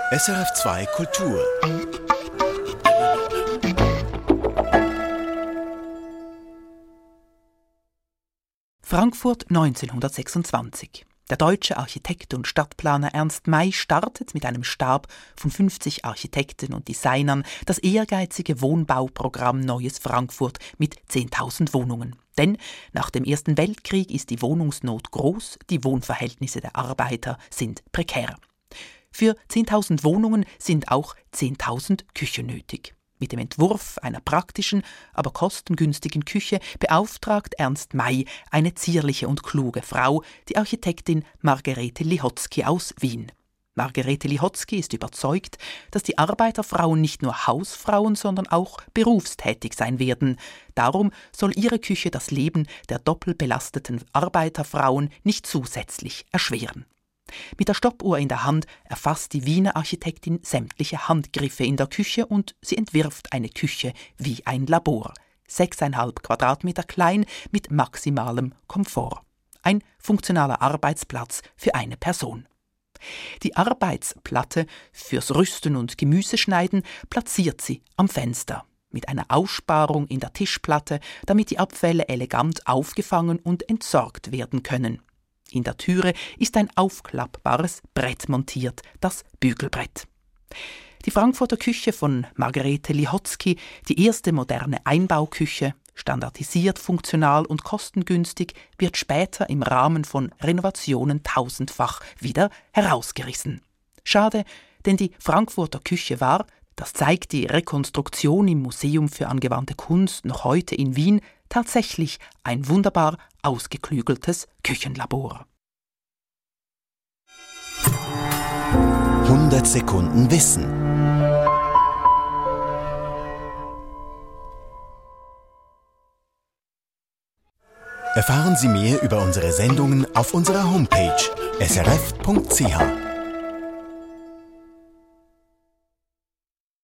SRF2 Kultur. Frankfurt 1926. Der deutsche Architekt und Stadtplaner Ernst May startet mit einem Stab von 50 Architekten und Designern das ehrgeizige Wohnbauprogramm Neues Frankfurt mit 10.000 Wohnungen. Denn nach dem Ersten Weltkrieg ist die Wohnungsnot groß, die Wohnverhältnisse der Arbeiter sind prekär. Für 10.000 Wohnungen sind auch 10.000 Küchen nötig. Mit dem Entwurf einer praktischen, aber kostengünstigen Küche beauftragt Ernst May eine zierliche und kluge Frau, die Architektin Margarete Lihotzky aus Wien. Margarete Lihotzky ist überzeugt, dass die Arbeiterfrauen nicht nur Hausfrauen, sondern auch berufstätig sein werden. Darum soll ihre Küche das Leben der doppelbelasteten Arbeiterfrauen nicht zusätzlich erschweren. Mit der Stoppuhr in der Hand erfasst die Wiener Architektin sämtliche Handgriffe in der Küche und sie entwirft eine Küche wie ein Labor. 6,5 Quadratmeter klein mit maximalem Komfort. Ein funktionaler Arbeitsplatz für eine Person. Die Arbeitsplatte fürs Rüsten und Gemüseschneiden platziert sie am Fenster. Mit einer Aussparung in der Tischplatte, damit die Abfälle elegant aufgefangen und entsorgt werden können. In der Türe ist ein aufklappbares Brett montiert, das Bügelbrett. Die Frankfurter Küche von Margarete Lihotzky, die erste moderne Einbauküche, standardisiert, funktional und kostengünstig, wird später im Rahmen von Renovationen tausendfach wieder herausgerissen. Schade, denn die Frankfurter Küche war, das zeigt die Rekonstruktion im Museum für angewandte Kunst noch heute in Wien, tatsächlich ein wunderbar ausgeklügeltes Küchenlabor. 100 Sekunden Wissen. Erfahren Sie mehr über unsere Sendungen auf unserer Homepage srf.ch.